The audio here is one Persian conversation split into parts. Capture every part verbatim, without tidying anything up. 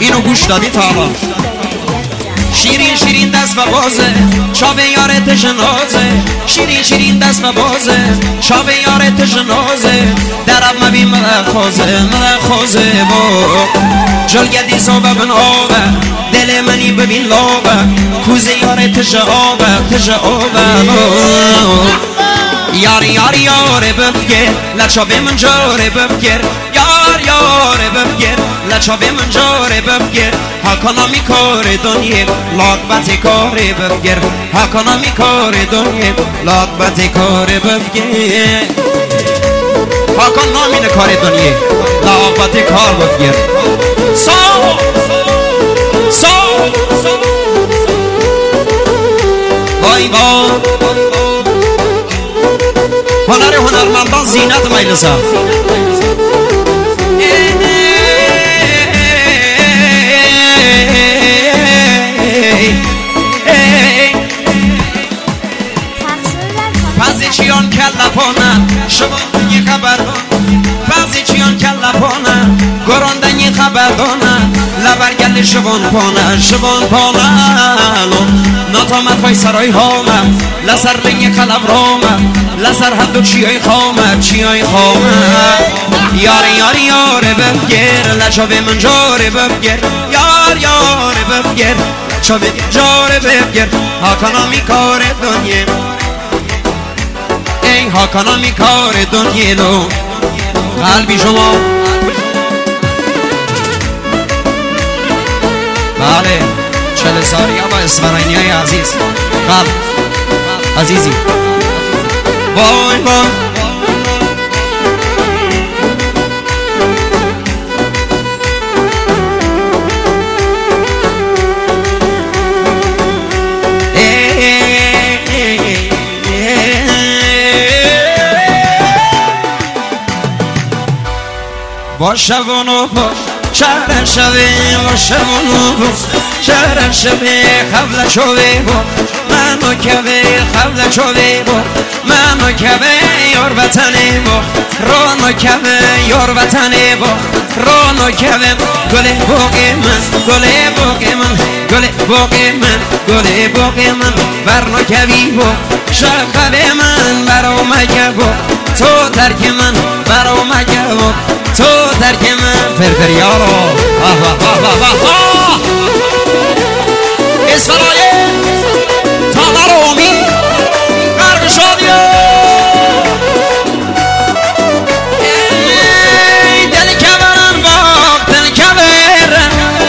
اینو گوش دادی تا حالا؟ شیرین شیرین دست و بازه شاب یارت جنازه، شیرین شیرین دست و بازه شاب یارت جنازه، درب مبین ملخوزه ملخوزه با جلگدی صابه بن آبه، دل منی ببین لابه، کوزه یارت تجابه تجابه یار یار یار بفگر لچابه من جاره بفگر، یار یار بفگر لچابه من جاره بفگر، هاکانا می کار دنیا لاقبت کار بفگر، هاکانا می کار دنیا لاقبت کار بفگر، هاکانا می کار دنیا لاقبت کار بفگر. سو سو وای وای هنر هنرمندان زینت مجلسه. بعضی چیان کله پانه شباندنی خبردان، بعضی چیان کله پانه گراندنی خبردانه، لبرگل شبان پانه شبان پانه ناتامت فای سرای هامه، لسر لنگ خلب رامه، لسر هدو چیای خامه چیای خامه، یار یار یار بفگر لچابه من جاره بفگر، یار یار بفگر لچابه جاره بفگر، هاکانا می کار دنیا ای هاکانا می کار دنیا لو قلبی شما. بله چل سالی با اسمرینی های عزیز قلب عزیزی وای وای باشه ونو باش شهر شوی باشه ونو باش شهر شوی خبل شوی با منو کبی خبل شوی با منو کبی یار وطنی با رانو کبی یار وطنی با رانو کبی گل باقی من گل باقی من گل باقی من گل باقی من برنو کبی با شخبی من برو مگه با تو ترک من برو مگه با تو درک من فرفر یارو آه آه آه آه آه اسرائیل تا نرومی غرق شادیو ای دل کبرن باق دل کبرن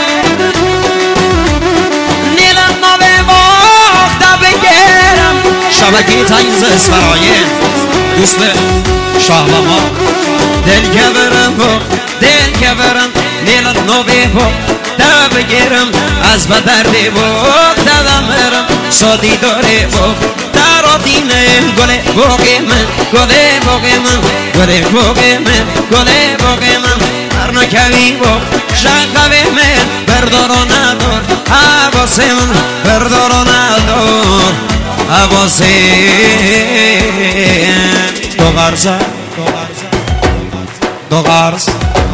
نیلن نوه باق دا بگرم شبکی تایز اسرائیل دوست شاهلما دل کبرم با دل کبرم نیلت نوبه با دا بگیرم از بدردی با دادمرم سادی داره با دارا دینه گله باقی من گله باقی من گله باقی من گله باقی من برنا کوی با شقبه من بردارو ندار حواسی من بردارو ندار حواسی دو غرزه دو غرز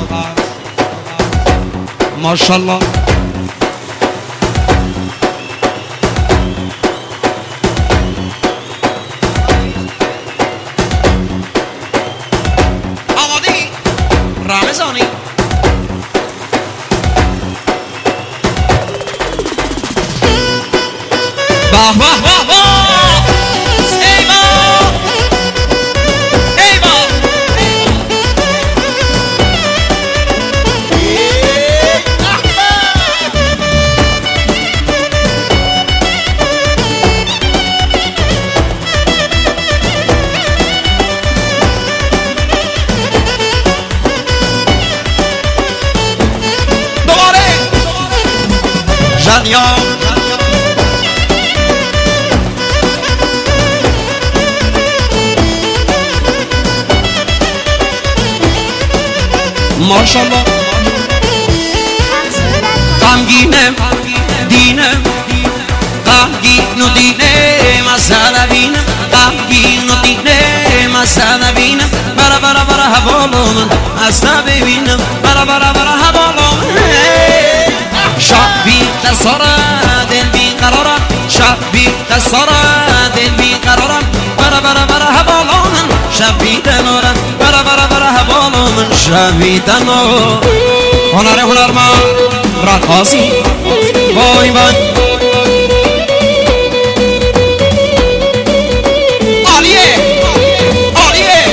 ماشالله آمادی رمضانی باه باه باه باه جانیا ماشالله غمگینم دینم غمگین و دینم مسئله بینم غمگین و دینم مسئله بینم برا برا برا حوالو من اصلا ببینم برا برا برا حوالو من سارا دل بیقرارم برا برا برا هبالا من شبیدن آرم برا برا برا هبالا من شبیدن آرم هنر هنرمند رقاصی وای وای عالیه عالیه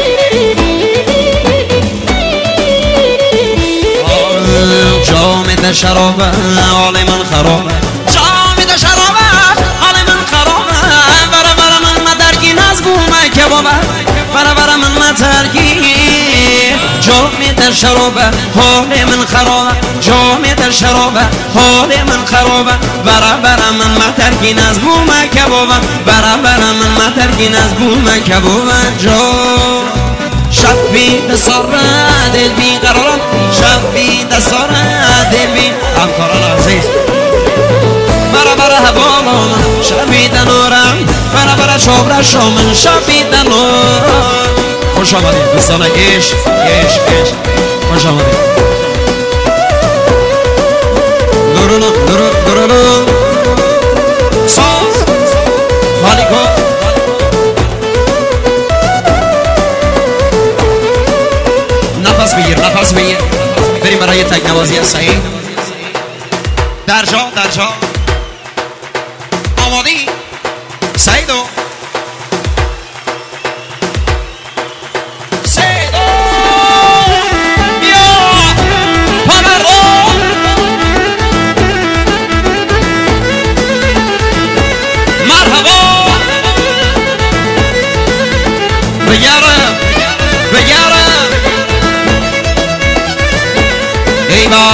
جامد شرابه حال من خرابه جامد شرابه حال من خرابه برا برا من مدرگی نزبومه که بابا برا برا من مدرگی جامد شرابه حال من خرابه جامد شرابه حال من خرابه برا برا من مدرگی نزبومه که بابا برا برا من مدرگی نزبومه که بابا جو شبید ساره دل بیقرارم شبید ساره دل بی همکاران عزیز برا برا هبالا من شبید نورم برا برا شبر شامن شبید نورم خوش آمدید دوستان عشق عشق عشق خوش آمدید درونو درونو درونو ساز خالی کن نفس بگیر نفس بگیر بریم برای تکنوازی صحیح در جا در جا آمادی سعیدو سعیدو بیا پامرو مرحبا بگرم بگرم ایوا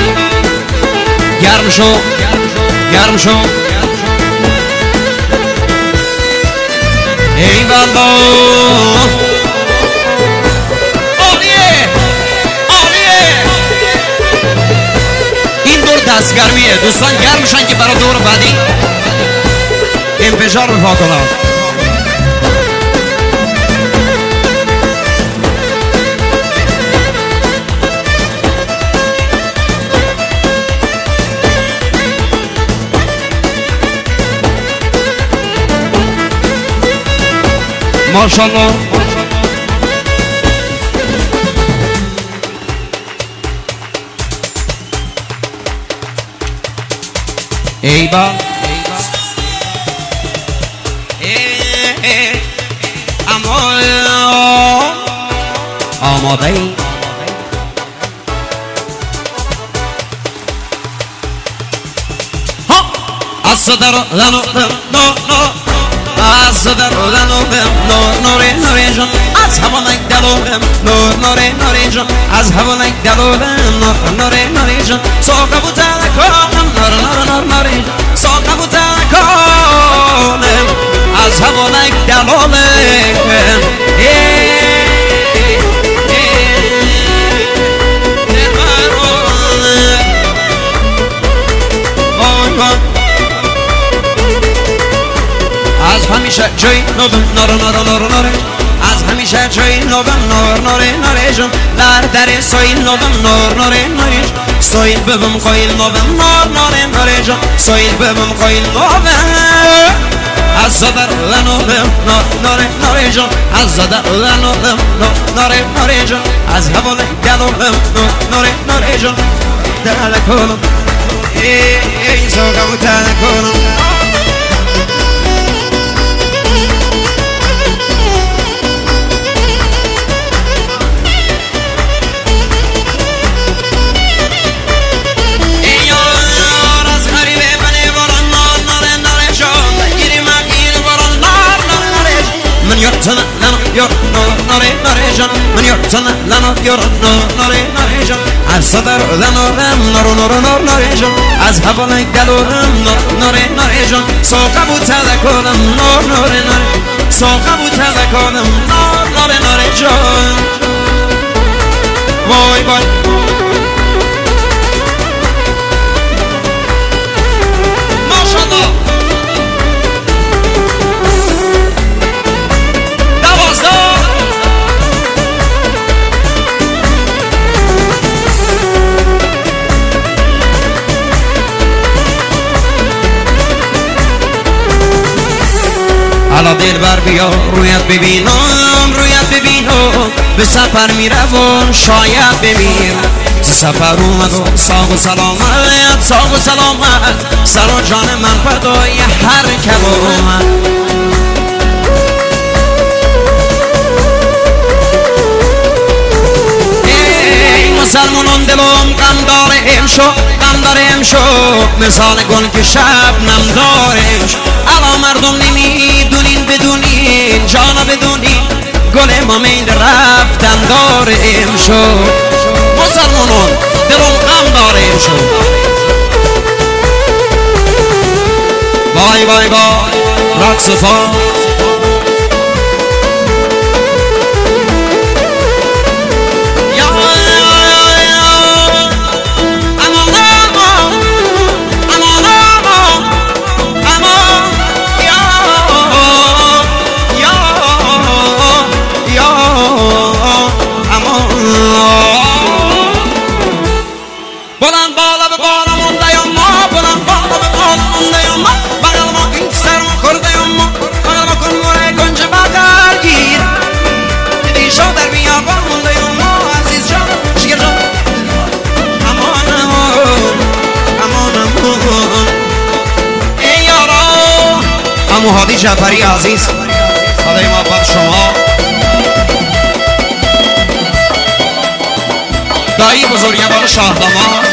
گرم شو گرم شو ای بابا عالیه عالیه این دور دستگرمیه دوستان گرم شن که برای دور بعدی انفجار رفا کنم ماشاءالله ای با اما آماده ای ها اصدر لنو نو نو از صدر لنوبم نور نوری نوری جان از هوانک دلوبم نور نوری نوری جان از هوانک دلوبم نور نوری نوری جان سوقه بوده کنم نور نور نور نوری جان سوقه بوده کنم از هوانک دلوبم از همیشه جای نوبم نور نور نور نور از همیشه جای نوبم نور نور نور جون در در سویل نوبم نور نور نور سویل ببم قایل نوبم نور نور نور جون سویل ببم قایل نوبم از زدر لنوبم نور نور نور جون از زدر لنوبم نور نور نور جون از هوای دلوبم نور نور نور جون دل کنم ای ای سوگم دل کنم يرتنا لنا ير نوري نوري جان من يرتنا لنا ير نوري نوري جان از صدر لنا نور نور نور نوري جان از هوای دلورم نور نوري نوري جان سوقه بود تذکرم نور نوري نوري سوقه بود تذکرم نور نوري نوري جان وای وای ماشاءالله در بیا رویت ببینم رویت ببینم به سفر میروم شاید بمیر ز سفر اومد و ساق و سلامت ساق و سلامت سر و جان من فدای هر کبومت مسلمانان دلم غم داره امشو غم داره امشو مثال گل که شب نم داره امشو الان مردم نمیدونین بدونین جانا بدونین گل ما میل رفتن داره امشو مسلمانان دلم غم داره امشو بای بای بای رقص فا بلند بالا به بالا مونده یا ما بلند بالا به بالا مونده یا ما بغل ما این سر ما خورده یا ما بغل ما کن موره گنج بغل گیر دیدی شو در بیابان مونده یا ما عزیز جان شیر جان امان امان امان امان ای یارا امو هادی جعفری عزیز خدای محبت شما دایی بزرگوار شاهداماد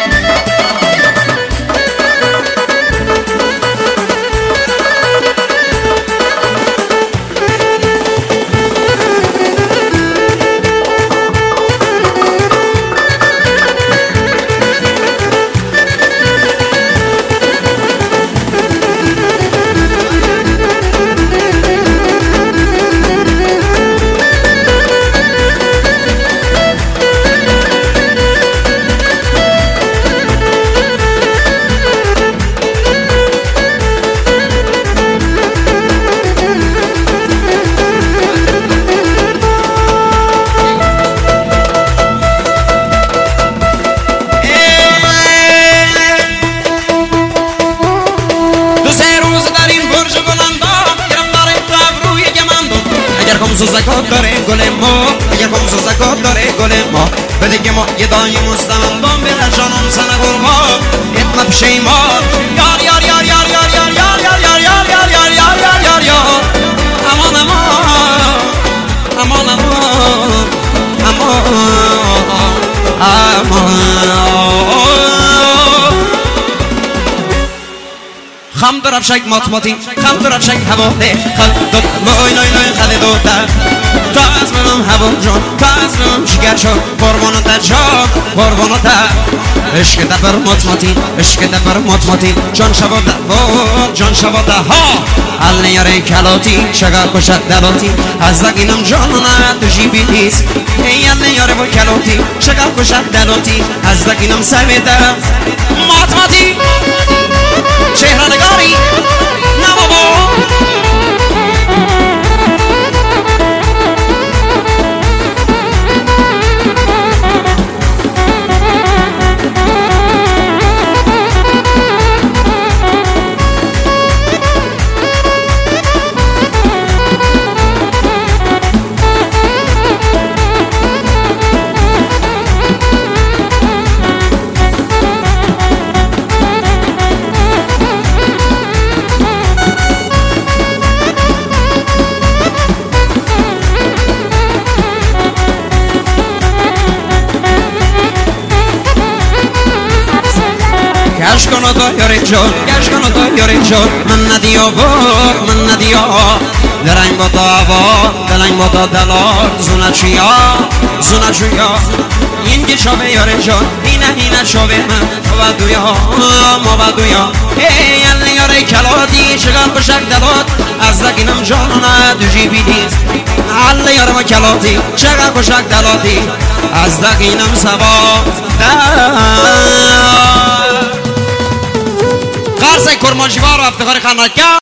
زکات داره گل ما اگر خمس زکات داره گل ما بده که ما یه دایی مستمم بام بره جانم سنه قرما اتما پشیمان یار یار یار یار یار یار یار یار یار یار یار یار یار یار یار امان امان امان امان امان امان خم در افشک ماتماتی خم در افشک هواده خل دو لای لای لای خل دو تا تا از منم هوا جان تا از منم شگر شد قربانت جان قربانت عشق دبر ماتماتی عشق دبر ماتماتی جان شواده جان شواده ها حل یاره کلاتی شگا کشت دلاتی از دقینم جان نه تو جیبی نیست ای حل یاره با کلاتی شگا کشت دلاتی از دقینم سویده ماتماتی چهره‌نگاری نه بابا گشت کن و دایاره جان گشت کن و دایاره جان من ندیا بود من ندیا درنگ با داوا درنگ با دلار زونه چیا زونه چیا این که شبه یاره جان اینه اینه شبه من و دویا ما و دویا ای یلی یاره کلادی شگم بشک دلات از دقینم جانونه دو جیبی نیست علی یاره ما کلادی شگم بشک دلاتی از دقینم سبا قرص کرمانشیوار و افتخار خانکه